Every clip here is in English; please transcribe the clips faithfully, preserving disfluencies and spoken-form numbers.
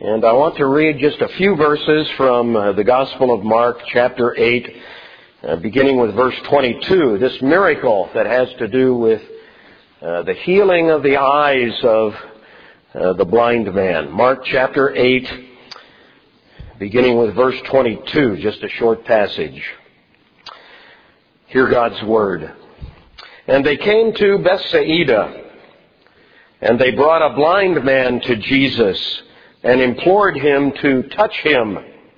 And I want to read just a few verses from uh, the Gospel of Mark, chapter eight, uh, beginning with verse twenty-two. This miracle that has to do with uh, the healing of the eyes of uh, the blind man. Mark chapter eight, beginning with verse twenty-two, just a short passage. Hear God's word. And they came to Bethsaida, and they brought a blind man to Jesus, and implored him to touch him.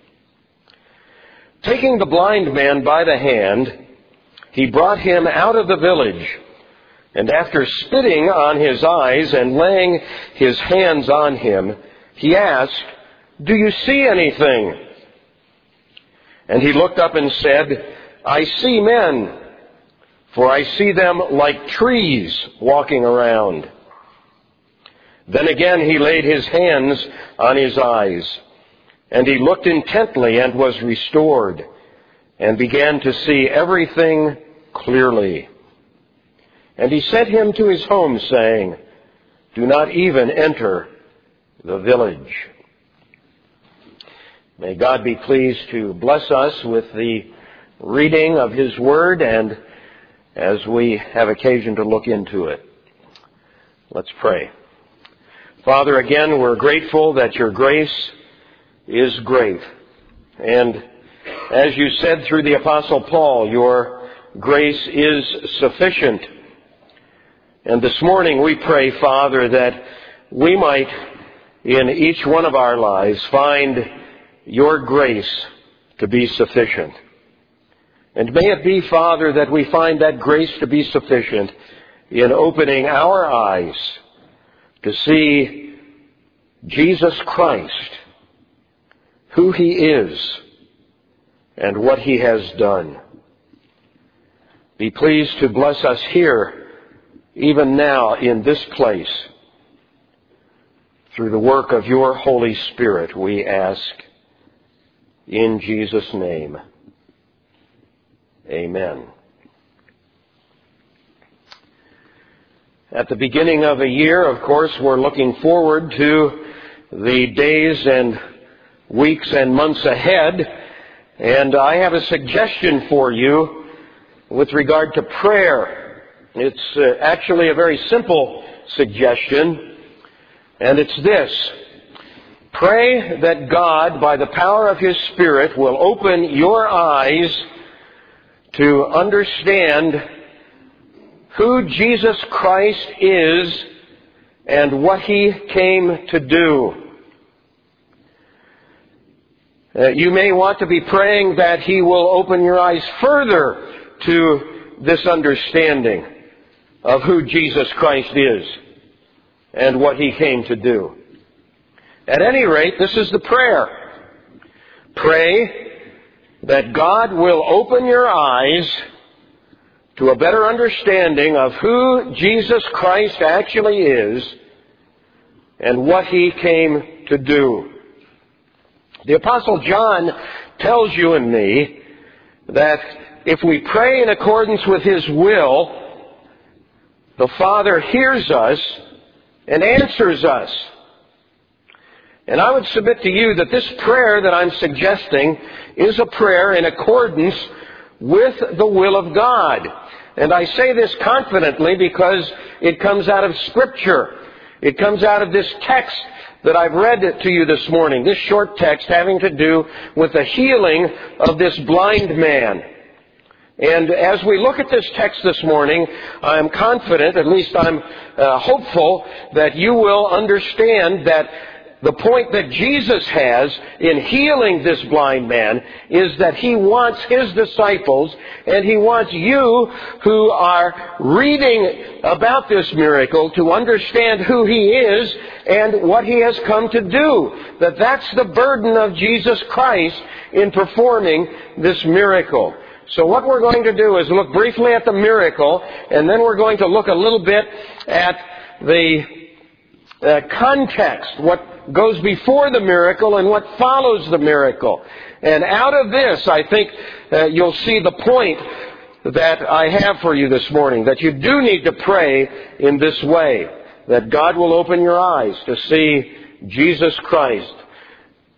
Taking the blind man by the hand, he brought him out of the village, and after spitting on his eyes and laying his hands on him, he asked, "Do you see anything?" And he looked up and said, "I see men, for I see them like trees walking around." Then again he laid his hands on his eyes, and he looked intently and was restored, and began to see everything clearly. And he sent him to his home, saying, "Do not even enter the village." May God be pleased to bless us with the reading of His Word, and as we have occasion to look into it. Let's pray. Father, again, we're grateful that your grace is great. And as you said through the Apostle Paul, your grace is sufficient. And this morning we pray, Father, that we might in each one of our lives find your grace to be sufficient. And may it be, Father, that we find that grace to be sufficient in opening our eyes to see Jesus Christ, who He is, and what He has done. Be pleased to bless us here, even now in this place. Through the work of your Holy Spirit, we ask in Jesus' name. Amen. At the beginning of a year, of course, we're looking forward to the days and weeks and months ahead. And I have a suggestion for you with regard to prayer. It's uh, actually a very simple suggestion, and it's this. Pray that God, by the power of His Spirit, will open your eyes to understand who Jesus Christ is and what He came to do. Uh, you may want to be praying that He will open your eyes further to this understanding of who Jesus Christ is and what He came to do. At any rate, this is the prayer. Pray that God will open your eyes to a better understanding of who Jesus Christ actually is and what He came to do. The Apostle John tells you and me that if we pray in accordance with His will, the Father hears us and answers us. And I would submit to you that this prayer that I'm suggesting is a prayer in accordance with the will of God. And I say this confidently because it comes out of Scripture. It comes out of this text that I've read to you this morning, this short text having to do with the healing of this blind man. And as we look at this text this morning, I'm confident, at least I'm uh, hopeful, that you will understand that the point that Jesus has in healing this blind man is that He wants His disciples and He wants you who are reading about this miracle to understand who He is and what He has come to do. That that's the burden of Jesus Christ in performing this miracle. So what we're going to do is look briefly at the miracle, and then we're going to look a little bit at the uh, context, what goes before the miracle and what follows the miracle. And out of this, I think uh, you'll see the point that I have for you this morning, that you do need to pray in this way, that God will open your eyes to see Jesus Christ,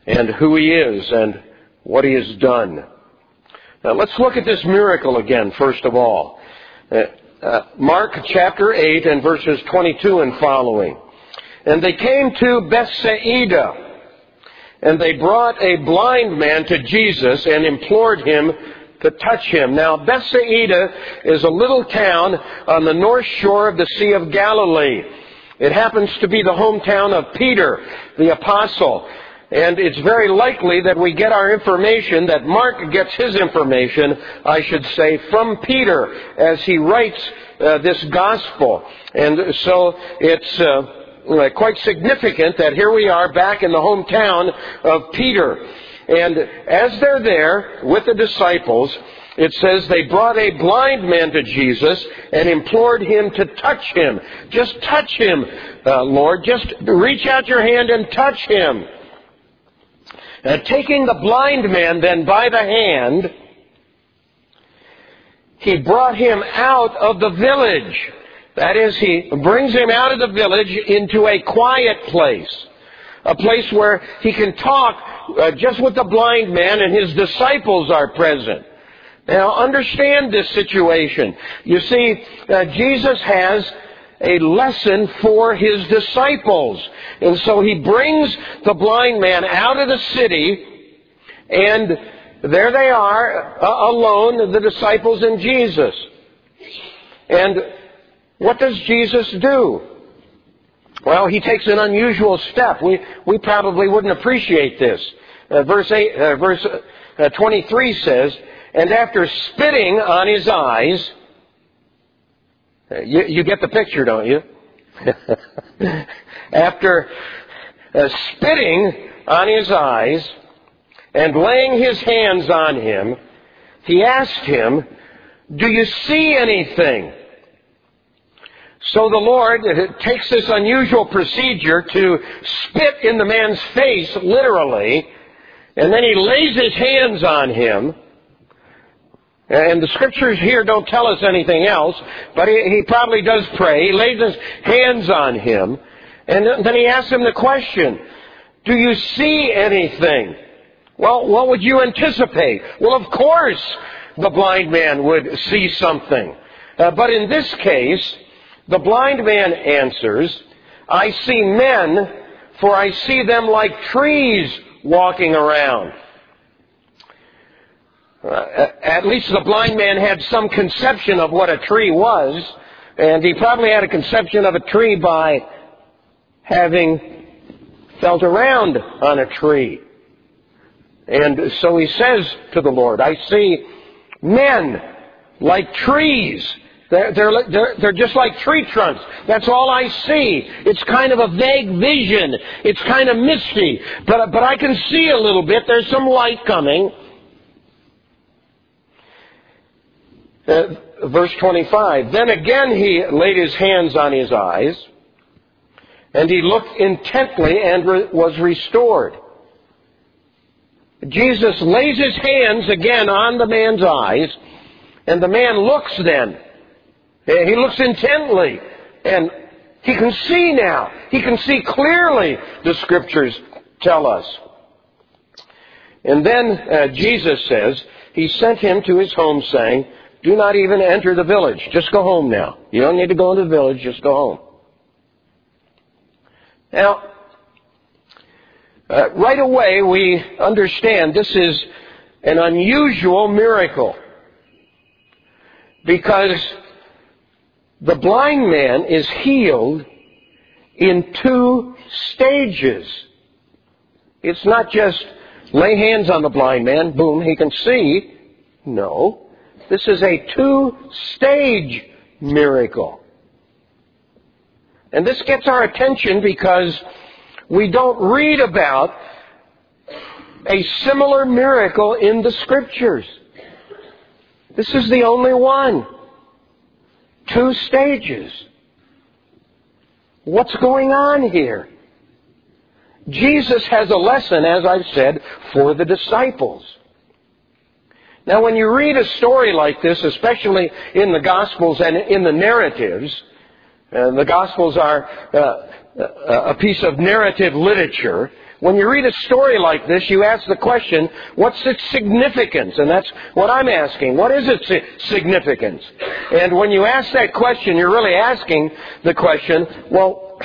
and who He is and what He has done. Now let's look at this miracle again, first of all. Uh, uh, Mark chapter eight and verses twenty-two and following. And they came to Bethsaida, and they brought a blind man to Jesus and implored Him to touch Him. Now, Bethsaida is a little town on the north shore of the Sea of Galilee. It happens to be the hometown of Peter, the apostle. And it's very likely that we get our information, that Mark gets his information, I should say, from Peter as he writes uh, this gospel. And so it's uh, quite significant that here we are back in the hometown of Peter. And as they're there with the disciples, it says they brought a blind man to Jesus and implored Him to touch him. Just touch him, uh, Lord. Just reach out your hand and touch him. Uh, taking the blind man then by the hand, He brought him out of the village. That is, He brings him out of the village into a quiet place. A place where he can talk uh, just with the blind man, and His disciples are present. Now, understand this situation. You see, uh, Jesus has a lesson for His disciples. And so He brings the blind man out of the city, and there they are, uh, alone, the disciples and Jesus. And what does Jesus do? Well, He takes an unusual step. We we probably wouldn't appreciate this. Uh, verse eight, uh, verse uh, twenty-three says, and after spitting on his eyes, uh, you, you get the picture, don't you? After uh, spitting on his eyes and laying His hands on him, He asked him, "Do you see anything?" So the Lord takes this unusual procedure to spit in the man's face, literally, and then He lays His hands on him. And the Scriptures here don't tell us anything else, but he, he probably does pray. He lays His hands on him, and then He asks him the question, "Do you see anything?" Well, what would you anticipate? Well, of course, the blind man would see something. Uh, but in this case, the blind man answers, "I see men, for I see them like trees walking around." Uh, at least the blind man had some conception of what a tree was, and he probably had a conception of a tree by having felt around on a tree. And so he says to the Lord, "I see men like trees. They're, they're, they're, they're just like tree trunks. That's all I see. It's kind of a vague vision. It's kind of misty. But, but I can see a little bit. There's some light coming." Uh, verse twenty-five, then again He laid His hands on his eyes, and he looked intently and re- was restored. Jesus lays His hands again on the man's eyes, and the man looks then. He looks intently, and he can see now. He can see clearly, the Scriptures tell us. And then uh, Jesus says, He sent him to his home saying, "Do not even enter the village. Just go home now. You don't need to go into the village. Just go home." Now, uh, right away we understand this is an unusual miracle, because the blind man is healed in two stages. It's not just lay hands on the blind man, boom, he can see. No. This is a two-stage miracle. And this gets our attention because we don't read about a similar miracle in the Scriptures. This is the only one. Two stages. What's going on here? Jesus has a lesson, as I've said, for the disciples. Now, when you read a story like this, especially in the Gospels and in the narratives, uh, the Gospels are uh, a piece of narrative literature When you read a story like this, you ask the question, what's its significance? And that's what I'm asking. What is its significance? And when you ask that question, you're really asking the question, well,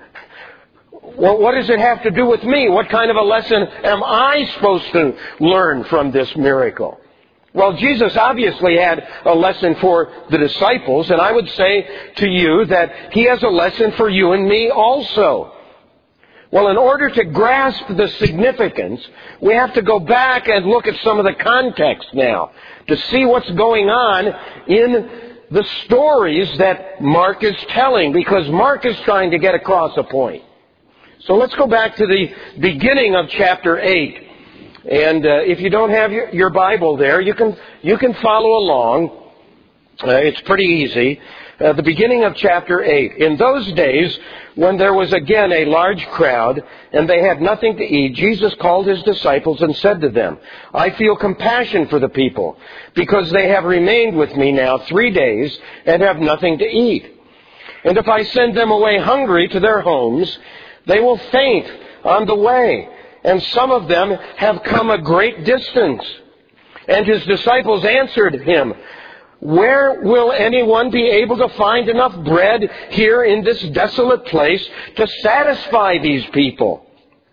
well, what does it have to do with me? What kind of a lesson am I supposed to learn from this miracle? Well, Jesus obviously had a lesson for the disciples, and I would say to you that He has a lesson for you and me also. Well, in order to grasp the significance, we have to go back and look at some of the context now to see what's going on in the stories that Mark is telling, because Mark is trying to get across a point. So let's go back to the beginning of chapter eight. And uh, if you don't have your, your Bible there, you can you can follow along. Uh, it's pretty easy. Uh, the beginning of chapter eight. In those days, when there was again a large crowd, and they had nothing to eat, Jesus called His disciples and said to them, I feel compassion for the people, because they have remained with me now three days and have nothing to eat. And if I send them away hungry to their homes, they will faint on the way. And some of them have come a great distance. And His disciples answered Him, where will anyone be able to find enough bread here in this desolate place to satisfy these people?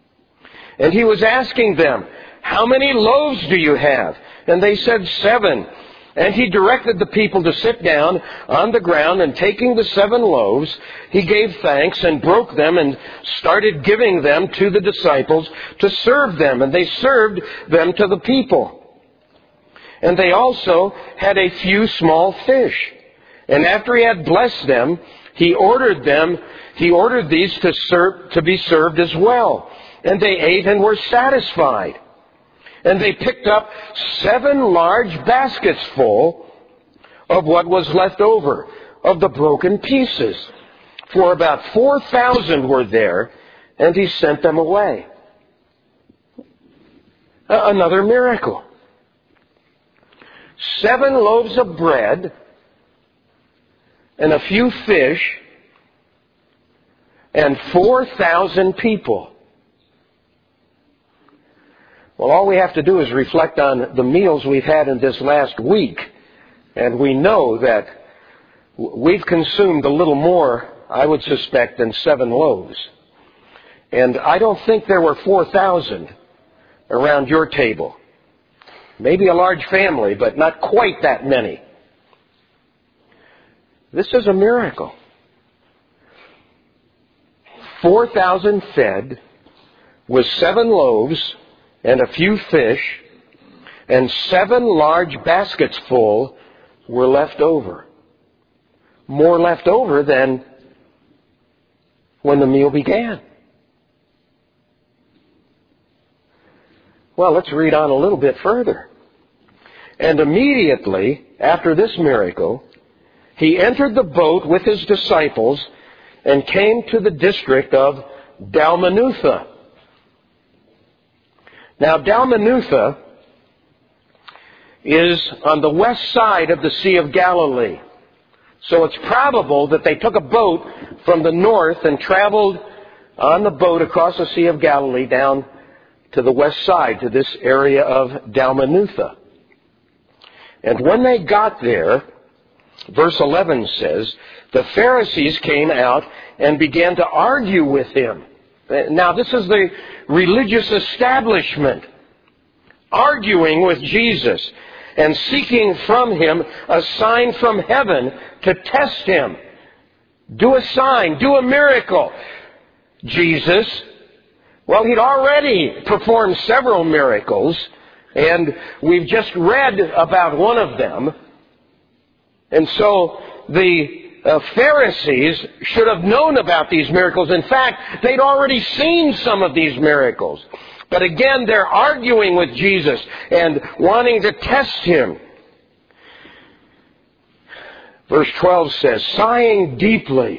And He was asking them, how many loaves do you have? And they said, seven. And He directed the people to sit down on the ground, and taking the seven loaves, He gave thanks and broke them and started giving them to the disciples to serve them. And they served them to the people. And they also had a few small fish. And after He had blessed them, He ordered them, He ordered these to serve, to be served as well. And they ate and were satisfied. And they picked up seven large baskets full of what was left over, of the broken pieces. For about four thousand were there, and He sent them away. Another miracle. Seven loaves of bread and a few fish and four thousand people. Well, all we have to do is reflect on the meals we've had in this last week, and we know that we've consumed a little more, I would suspect, than seven loaves. And I don't think there were four thousand around your table. Maybe a large family, but not quite that many. This is a miracle. four thousand fed with seven loaves and a few fish, and seven large baskets full were left over. More left over than when the meal began. Well, let's read on a little bit further. And immediately after this miracle, He entered the boat with His disciples and came to the district of Dalmanutha. Now, Dalmanutha is on the west side of the Sea of Galilee. So it's probable that they took a boat from the north and traveled on the boat across the Sea of Galilee down to the west side, to this area of Dalmanutha. And when they got there, verse eleven says, the Pharisees came out and began to argue with Him. Now, this is the religious establishment arguing with Jesus and seeking from Him a sign from heaven to test Him. Do a sign, do a miracle. Jesus, well, He'd already performed several miracles, and we've just read about one of them. And so the Uh, Pharisees should have known about these miracles. In fact, they'd already seen some of these miracles. But again, they're arguing with Jesus and wanting to test Him. Verse twelve says, sighing deeply.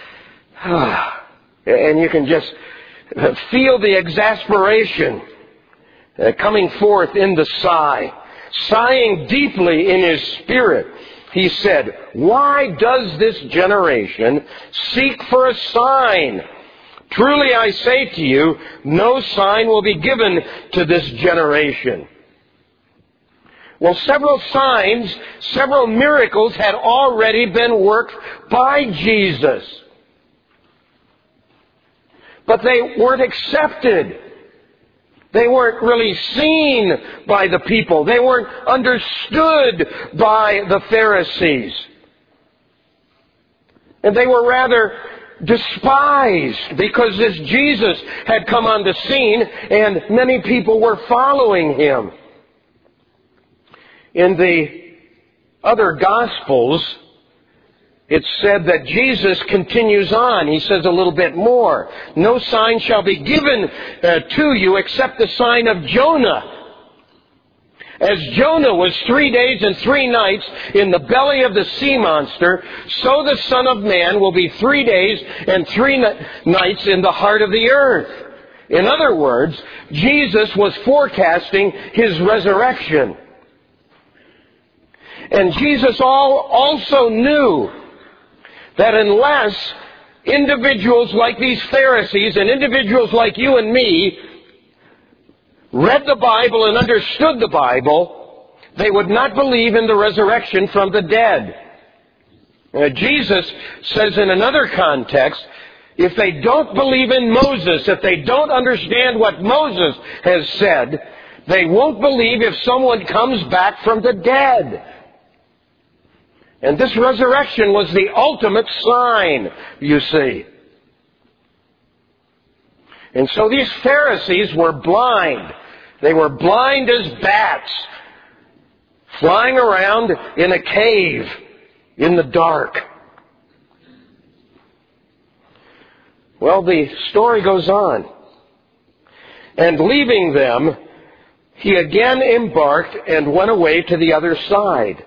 And you can just feel the exasperation uh, coming forth in the sigh. Sighing deeply in His spirit, He said, why does this generation seek for a sign? Truly I say to you, no sign will be given to this generation. Well, several signs, several miracles had already been worked by Jesus. But they weren't accepted. They weren't really seen by the people. They weren't understood by the Pharisees. And they were rather despised because this Jesus had come on the scene and many people were following him. In the other Gospels, it's said that Jesus continues on. He says a little bit more. No sign shall be given uh, to you except the sign of Jonah. As Jonah was three days and three nights in the belly of the sea monster, so the Son of Man will be three days and three nights in the heart of the earth. In other words, Jesus was forecasting his resurrection. And Jesus all also knew that unless individuals like these Pharisees and individuals like you and me read the Bible and understood the Bible, they would not believe in the resurrection from the dead. Uh, Jesus says in another context, if they don't believe in Moses, if they don't understand what Moses has said, they won't believe if someone comes back from the dead. And this resurrection was the ultimate sign, you see. And so these Pharisees were blind. They were blind as bats, flying around in a cave in the dark. Well, the story goes on. And leaving them, he again embarked and went away to the other side.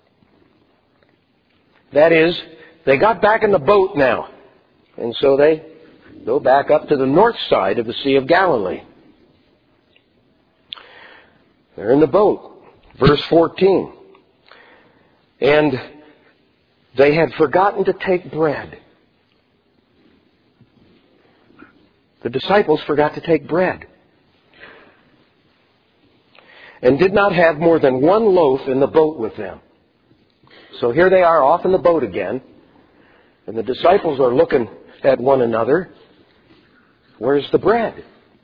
That is, they got back in the boat now. And so they go back up to the north side of the Sea of Galilee. They're in the boat. Verse fourteen. And they had forgotten to take bread. The disciples forgot to take bread. And did not have more than one loaf in the boat with them. So here they are off in the boat again. And the disciples are looking at one another. Where's the bread?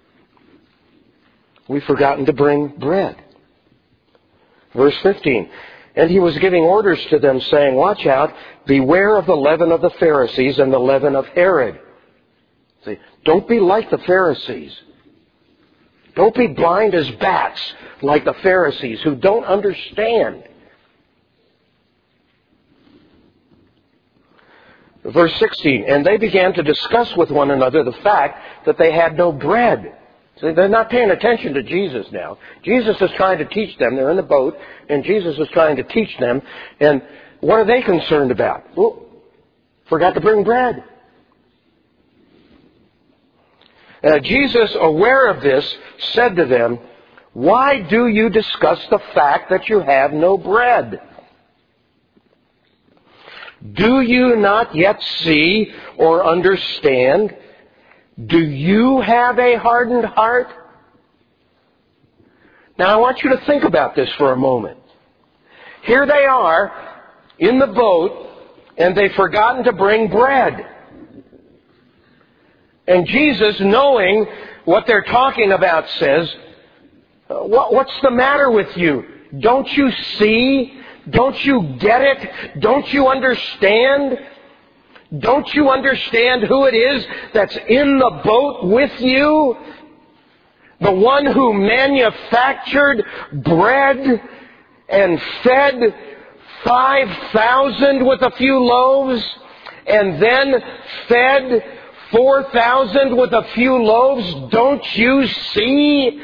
We've forgotten to bring bread. Verse fifteen. And he was giving orders to them, saying, watch out, beware of the leaven of the Pharisees and the leaven of Herod. See, don't be like the Pharisees. Don't be blind as bats like the Pharisees who don't understand. Verse sixteen, and they began to discuss with one another the fact that they had no bread. See, they're not paying attention to Jesus now. Jesus is trying to teach them. They're in the boat, and Jesus is trying to teach them. And what are they concerned about? Well, forgot to bring bread. Uh, Jesus, aware of this, said to them, why do you discuss the fact that you have no bread? Do you not yet see or understand? Do you have a hardened heart? Now I want you to think about this for a moment. Here they are in the boat and they've forgotten to bring bread. And Jesus, knowing what they're talking about, says, what's the matter with you? Don't you see? Don't you get it? Don't you understand? Don't you understand who it is that's in the boat with you? The one who manufactured bread and fed five thousand with a few loaves and then fed four thousand with a few loaves. Don't you see?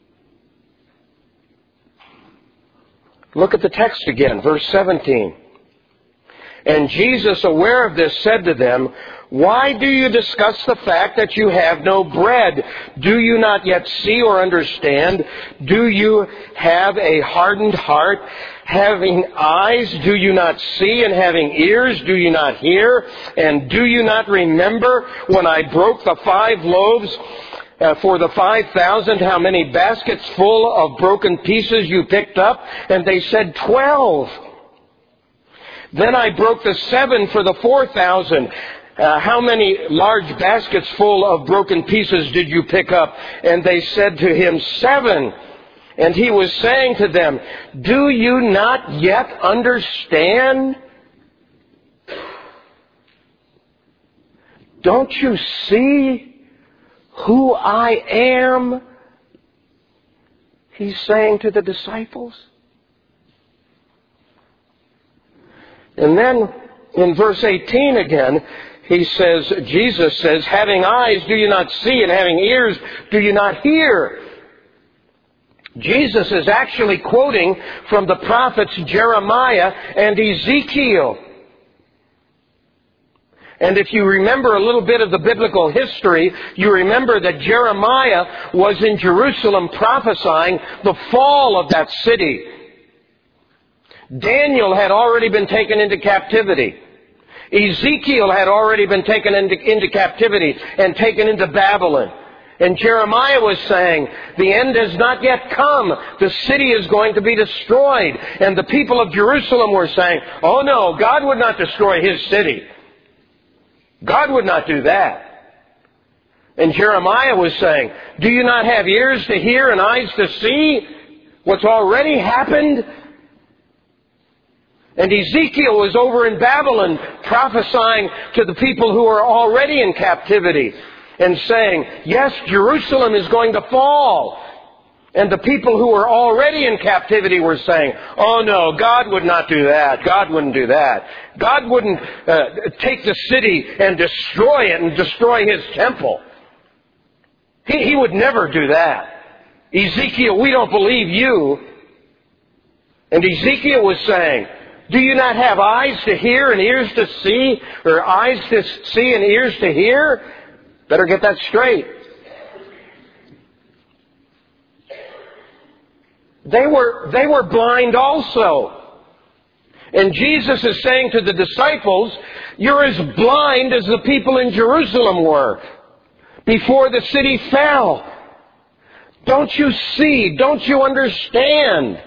Look at the text again, verse seventeen. And Jesus, aware of this, said to them, Why do you discuss the fact that you have no bread? Do you not yet see or understand? Do you have a hardened heart? Having eyes, do you not see? And having ears, do you not hear? And do you not remember when I broke the five loaves uh, for the five thousand, how many baskets full of broken pieces you picked up? And they said, twelve. Then I broke the seven for the four thousand. Uh, how many large baskets full of broken pieces did you pick up? And they said to him, seven. And he was saying to them, do you not yet understand? Don't you see who I am? He's saying to the disciples. And then in verse eighteen again, he says, Jesus says, having eyes, do you not see? And having ears, do you not hear? Jesus is actually quoting from the prophets Jeremiah and Ezekiel. And if you remember a little bit of the biblical history, you remember that Jeremiah was in Jerusalem prophesying the fall of that city. Daniel had already been taken into captivity. Ezekiel had already been taken into, into captivity and taken into Babylon. And Jeremiah was saying, the end has not yet come. The city is going to be destroyed. And the people of Jerusalem were saying, oh no, God would not destroy His city. God would not do that. And Jeremiah was saying, do you not have ears to hear and eyes to see what's already happened? And Ezekiel was over in Babylon prophesying to the people who are already in captivity and saying, yes, Jerusalem is going to fall. And the people who were already in captivity were saying, oh no, God would not do that. God wouldn't do that. God wouldn't uh, take the city and destroy it and destroy His temple. He, he would never do that. Ezekiel, we don't believe you. And Ezekiel was saying, do you not have eyes to hear and ears to see? Or eyes to see and ears to hear? Better get that straight. They were, they were blind also. And Jesus is saying to the disciples, you're as blind as the people in Jerusalem were before the city fell. Don't you see? Don't you understand?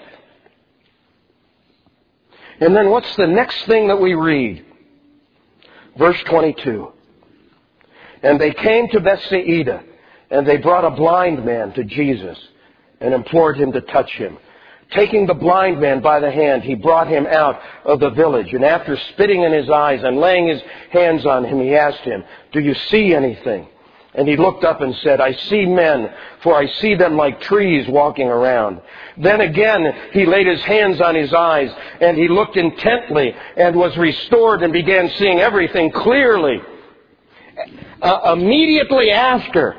And then what's the next thing that we read? Verse twenty-two. And they came to Bethsaida, and they brought a blind man to Jesus and implored Him to touch him. Taking the blind man by the hand, He brought him out of the village. And after spitting in his eyes and laying His hands on him, He asked him, do you see anything? And he looked up and said, I see men, for I see them like trees walking around. Then again he laid his hands on his eyes, and he looked intently and was restored and began seeing everything clearly. Uh, immediately after,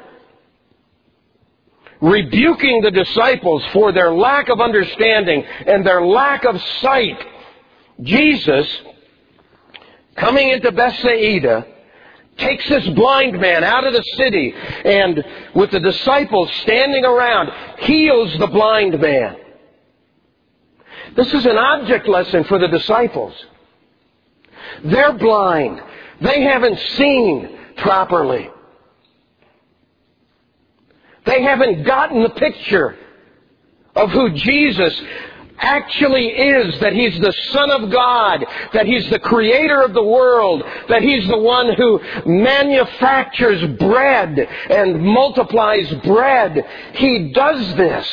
rebuking the disciples for their lack of understanding and their lack of sight, Jesus, coming into Bethsaida, takes this blind man out of the city and, with the disciples standing around, heals the blind man. This is an object lesson for the disciples. They're blind. They haven't seen properly. They haven't gotten the picture of who Jesus actually is, that He's the Son of God, that He's the Creator of the world, that He's the one who manufactures bread and multiplies bread. He does this.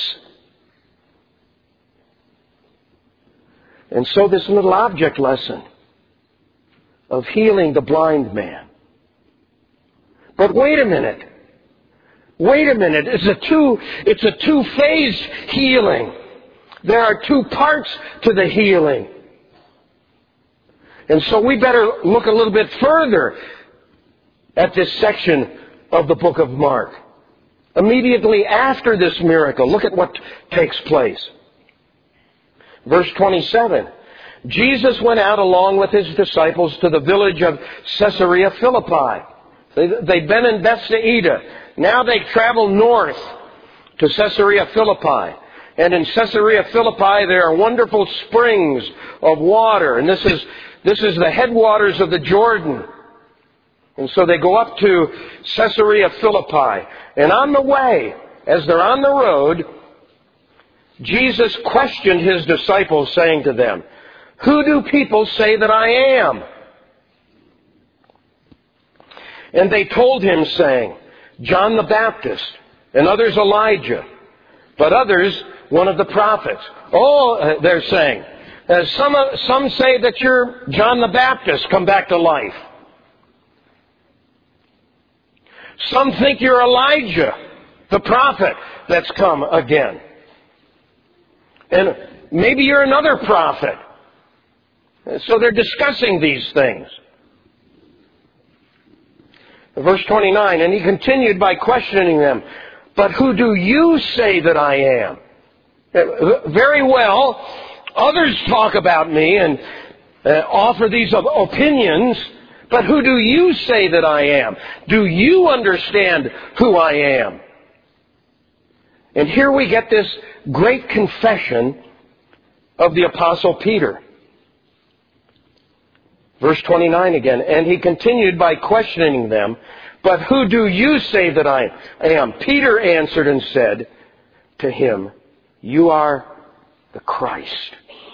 And so this little object lesson of healing the blind man. But wait a minute. Wait a minute. It's a two, it's a two-phased healing. There are two parts to the healing. And so we better look a little bit further at this section of the book of Mark. Immediately after this miracle, look at what takes place. Verse twenty-seven. Jesus went out along with his disciples to the village of Caesarea Philippi. They, they'd been in Bethsaida. Now they travel north to Caesarea Philippi. And in Caesarea Philippi there are wonderful springs of water. And this is, this is the headwaters of the Jordan. And so they go up to Caesarea Philippi. And on the way, as they're on the road, Jesus questioned his disciples, saying to them, "Who do people say that I am?" And they told him, saying, "John the Baptist, and others Elijah, but others one of the prophets." Oh, they're saying, uh, some, some say that you're John the Baptist come back to life. Some think you're Elijah, the prophet that's come again. And maybe you're another prophet. So they're discussing these things. Verse twenty-nine, and he continued by questioning them, "But who do you say that I am?" Very well, others talk about me and uh, offer these opinions, but who do you say that I am? Do you understand who I am? And here we get this great confession of the Apostle Peter. Verse twenty-nine again, and he continued by questioning them, "But who do you say that I am?" Peter answered and said to him, "You are the Christ."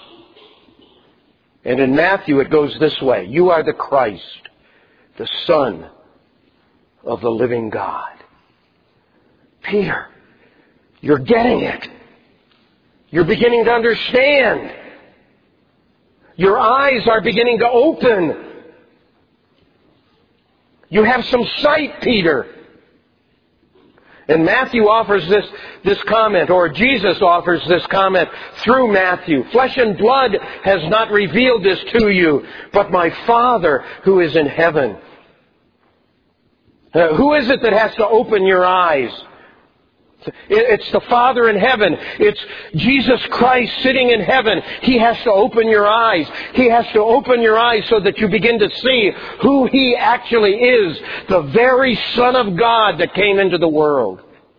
And in Matthew it goes this way, "You are the Christ, the Son of the living God." Peter, you're getting it. You're beginning to understand. Your eyes are beginning to open. You have some sight, Peter. And Matthew offers this, this comment, or Jesus offers this comment through Matthew. "Flesh and blood has not revealed this to you, but my Father who is in heaven." Uh, who is it that has to open your eyes? It's the Father in heaven. It's Jesus Christ sitting in heaven. He has to open your eyes. He has to open your eyes so that you begin to see who He actually is, the very Son of God that came into the world.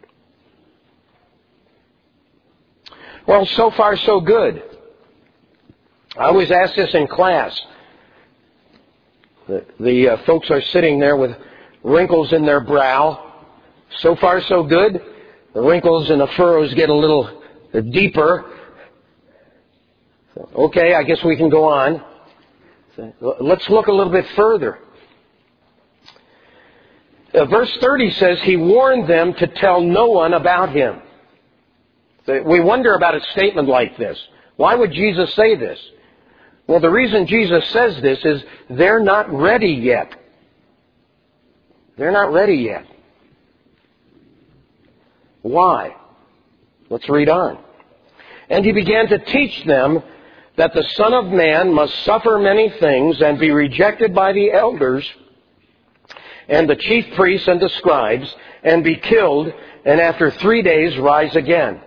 Well, so far so good. I always ask this in class. The, the uh, folks are sitting there with wrinkles in their brow. So far so good. The wrinkles and the furrows get a little deeper. So, okay, I guess we can go on. So, let's look a little bit further. Uh, verse thirty says, he warned them to tell no one about Him. So we wonder about a statement like this. Why would Jesus say this? Well, the reason Jesus says this is they're not ready yet. They're not ready yet. Why? Let's read on. And he began to teach them that the Son of Man must suffer many things and be rejected by the elders and the chief priests and the scribes and be killed and after three days rise again.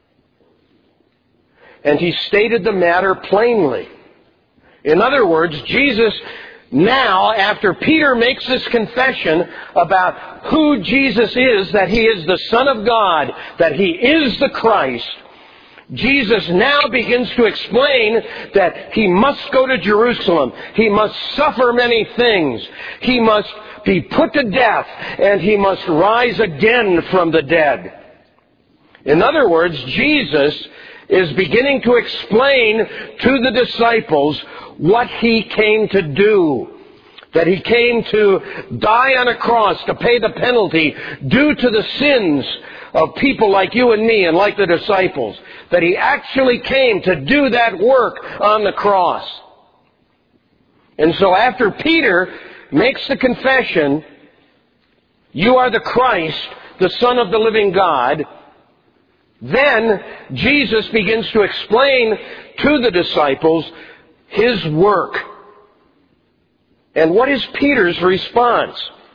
And he stated the matter plainly. In other words, Jesus now, after Peter makes this confession about who Jesus is, that He is the Son of God, that He is the Christ, Jesus now begins to explain that He must go to Jerusalem. He must suffer many things. He must be put to death, and He must rise again from the dead. In other words, Jesus is beginning to explain to the disciples what He came to do. That He came to die on a cross to pay the penalty due to the sins of people like you and me and like the disciples. That He actually came to do that work on the cross. And so after Peter makes the confession, "You are the Christ, the Son of the living God," then Jesus begins to explain to the disciples His work. And what is Peter's response?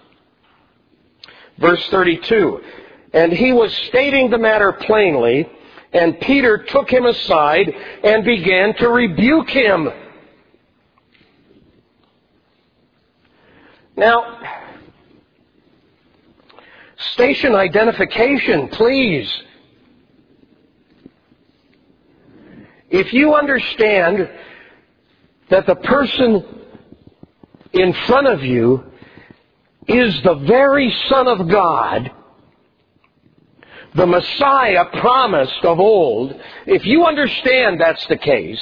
Verse thirty-two. And he was stating the matter plainly, and Peter took him aside and began to rebuke him. Now, station identification, please. If you understand that the person in front of you is the very Son of God, the Messiah promised of old, if you understand that's the case,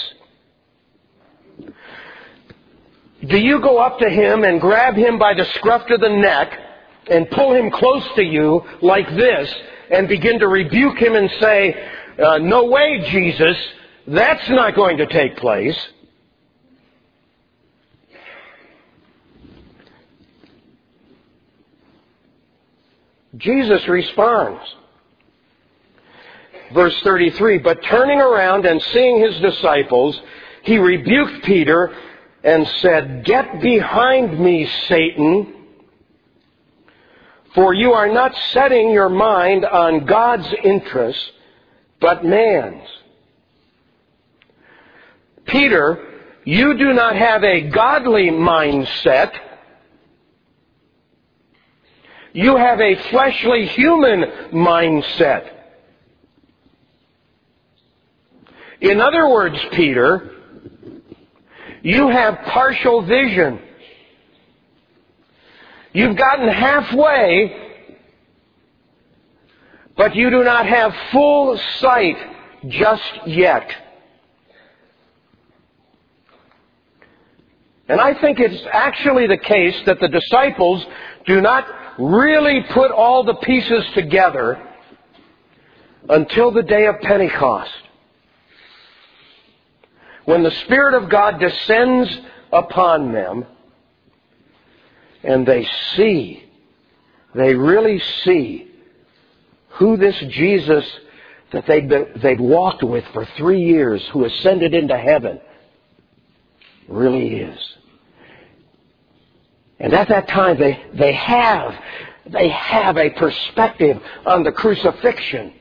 do you go up to him and grab him by the scruff of the neck and pull him close to you like this and begin to rebuke him and say, uh, no way, Jesus, that's not going to take place? Jesus responds. Verse thirty-three, but turning around and seeing his disciples, he rebuked Peter and said, get behind me, Satan, for you are not setting your mind on God's interests, but man's. Peter, you do not have a godly mindset. You have a fleshly human mindset. In other words, Peter, you have partial vision. You've gotten halfway, but you do not have full sight just yet. And I think it's actually the case that the disciples do not really put all the pieces together until the day of Pentecost, when the Spirit of God descends upon them and they see, they really see who this Jesus that they'd, been, they'd walked with for three years, who ascended into heaven, really is. And at that time they, they have, they have a perspective on the crucifixion.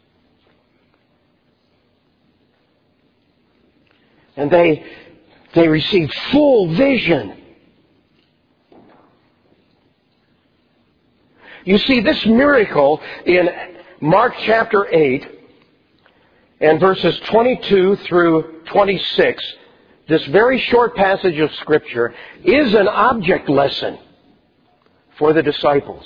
And they, they receive full vision. You see, this miracle in Mark chapter eight and verses twenty-two through twenty-six, this very short passage of Scripture, is an object lesson for the disciples,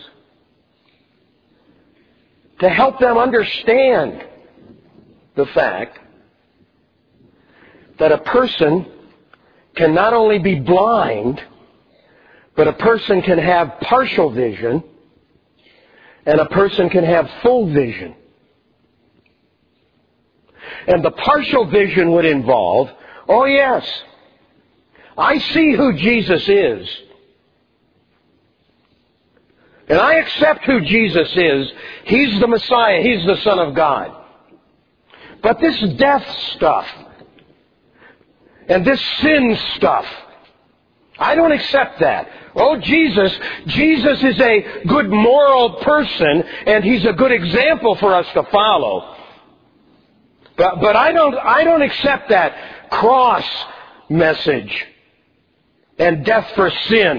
to help them understand the fact that a person can not only be blind, but a person can have partial vision, and a person can have full vision. And the partial vision would involve, oh yes, I see who Jesus is. And I accept who Jesus is. He's the Messiah. He's the Son of God. But this death stuff, and this sin stuff, I don't accept that. Oh, Jesus, Jesus is a good moral person, and He's a good example for us to follow. But, but I don't, I don't accept that cross message and death for sin.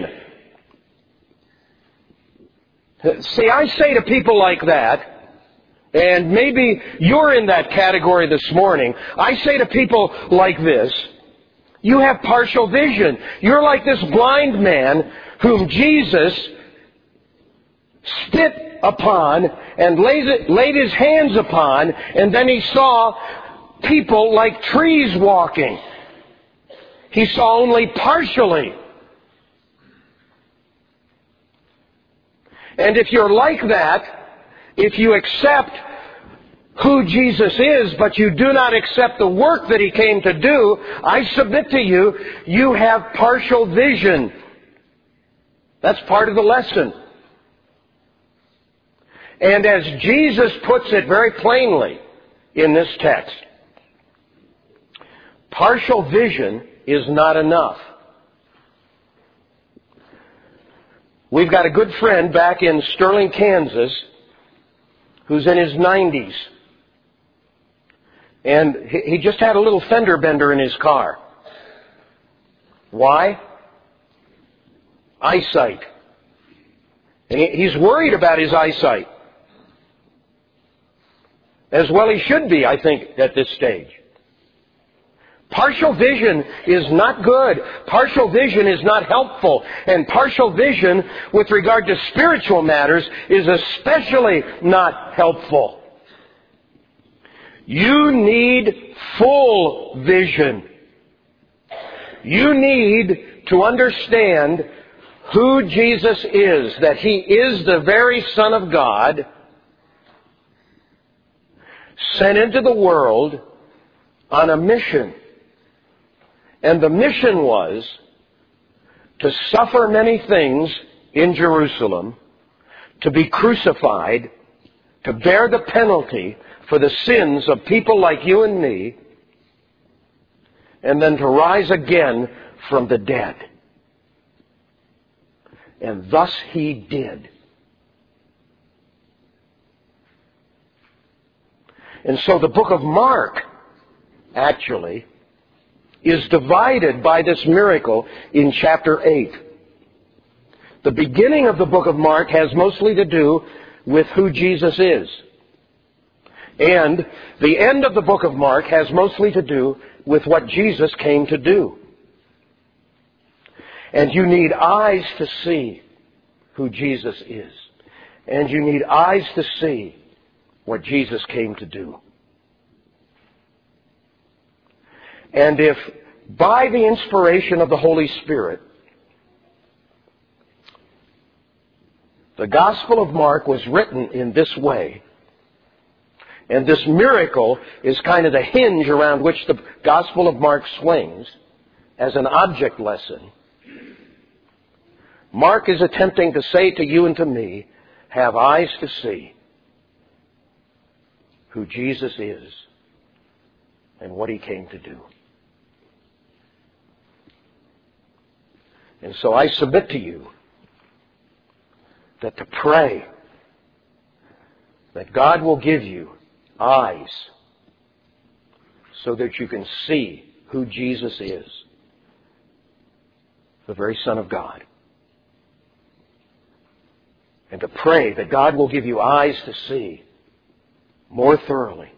See, I say to people like that, and maybe you're in that category this morning, I say to people like this, you have partial vision. You're like this blind man whom Jesus spit upon and laid, it, laid His hands upon, and then He saw people like trees walking. He saw only partially. And if you're like that, if you accept who Jesus is, but you do not accept the work that He came to do, I submit to you, you have partial vision. That's part of the lesson. And as Jesus puts it very plainly in this text, partial vision is not enough. We've got a good friend back in Sterling, Kansas, who's in his nineties. And he just had a little fender bender in his car. Why? Eyesight. And he's worried about his eyesight. As well he should be, I think, at this stage. Partial vision is not good. Partial vision is not helpful. And partial vision with regard to spiritual matters is especially not helpful. You need full vision. You need to understand who Jesus is, that He is the very Son of God, sent into the world on a mission. And the mission was to suffer many things in Jerusalem, to be crucified, to bear the penalty for the sins of people like you and me, and then to rise again from the dead. And thus He did. And so the book of Mark, actually, is divided by this miracle in chapter eight. The beginning of the book of Mark has mostly to do with who Jesus is. And the end of the book of Mark has mostly to do with what Jesus came to do. And you need eyes to see who Jesus is. And you need eyes to see what Jesus came to do. And if by the inspiration of the Holy Spirit, the Gospel of Mark was written in this way, and this miracle is kind of the hinge around which the Gospel of Mark swings as an object lesson, Mark is attempting to say to you and to me, have eyes to see who Jesus is and what He came to do. And so I submit to you that to pray that God will give you eyes so that you can see who Jesus is, the very Son of God. And to pray that God will give you eyes to see more thoroughly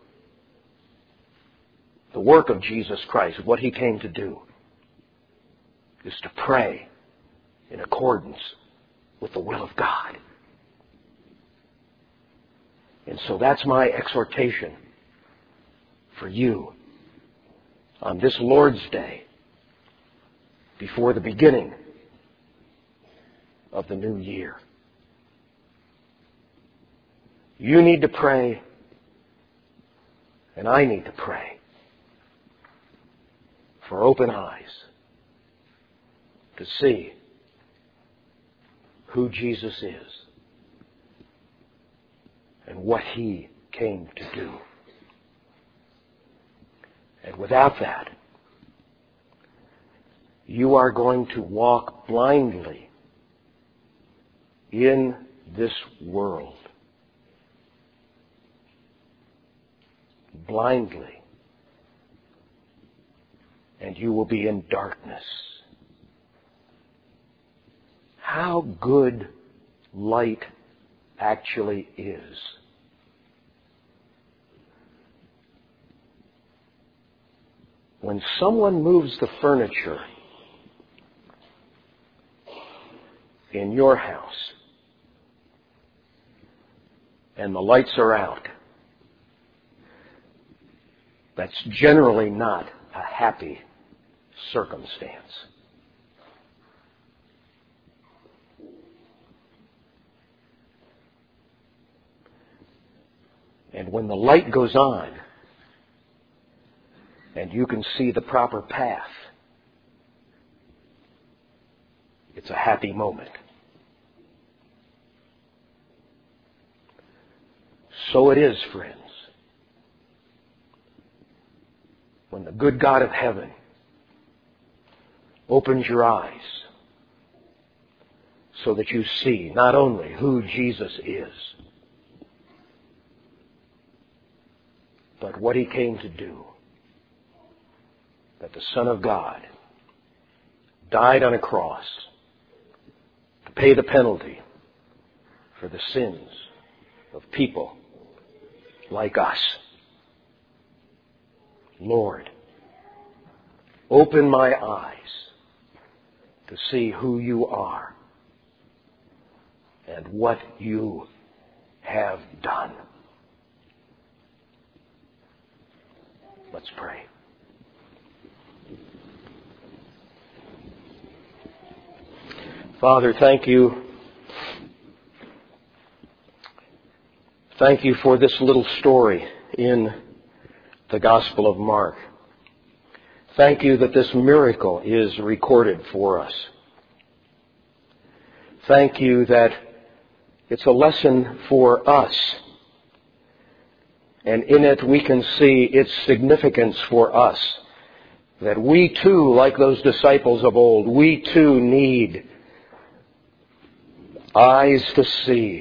the work of Jesus Christ, what He came to do, is to pray in accordance with the will of God. And so that's my exhortation for you on this Lord's Day before the beginning of the new year. You need to pray, and I need to pray for open eyes to see who Jesus is and what He came to do. And without that, you are going to walk blindly in this world. Blindly. And you will be in darkness. How good light actually is. When someone moves the furniture in your house and the lights are out, that's generally not a happy circumstance. And when the light goes on and you can see the proper path, it's a happy moment. So it is, friends. When the good God of heaven opens your eyes so that you see not only who Jesus is, but what He came to do. That the Son of God died on a cross to pay the penalty for the sins of people like us. Lord, open my eyes to see who you are and what you have done. Let's pray. Father, thank you. Thank you for this little story in the Gospel of Mark. Thank you that this miracle is recorded for us. Thank you that it's a lesson for us. And in it we can see its significance for us. That we too, like those disciples of old, we too need eyes to see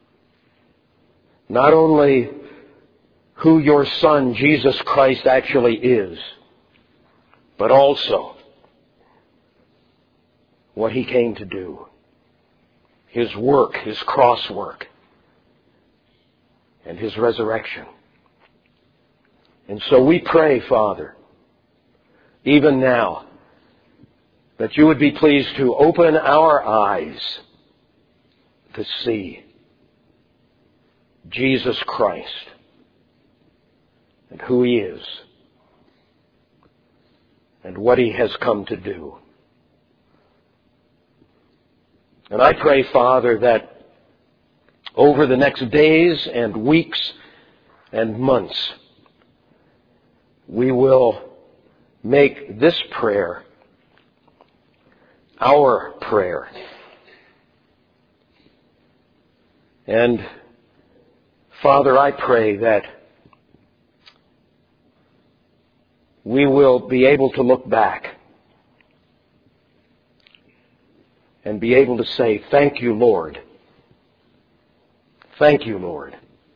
not only who your Son, Jesus Christ, actually is, but also what He came to do. His work, His cross work, and His resurrection. And so we pray, Father, even now, that you would be pleased to open our eyes to see Jesus Christ and who He is and what He has come to do. And I pray, Father, that over the next days and weeks and months, we will make this prayer our prayer. And Father, I pray that we will be able to look back and be able to say, thank you, Lord. Thank you, Lord,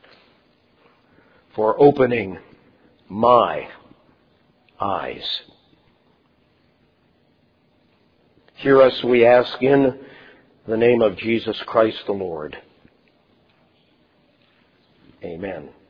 for opening my eyes. Hear us, we ask, in the name of Jesus Christ the Lord. Amen.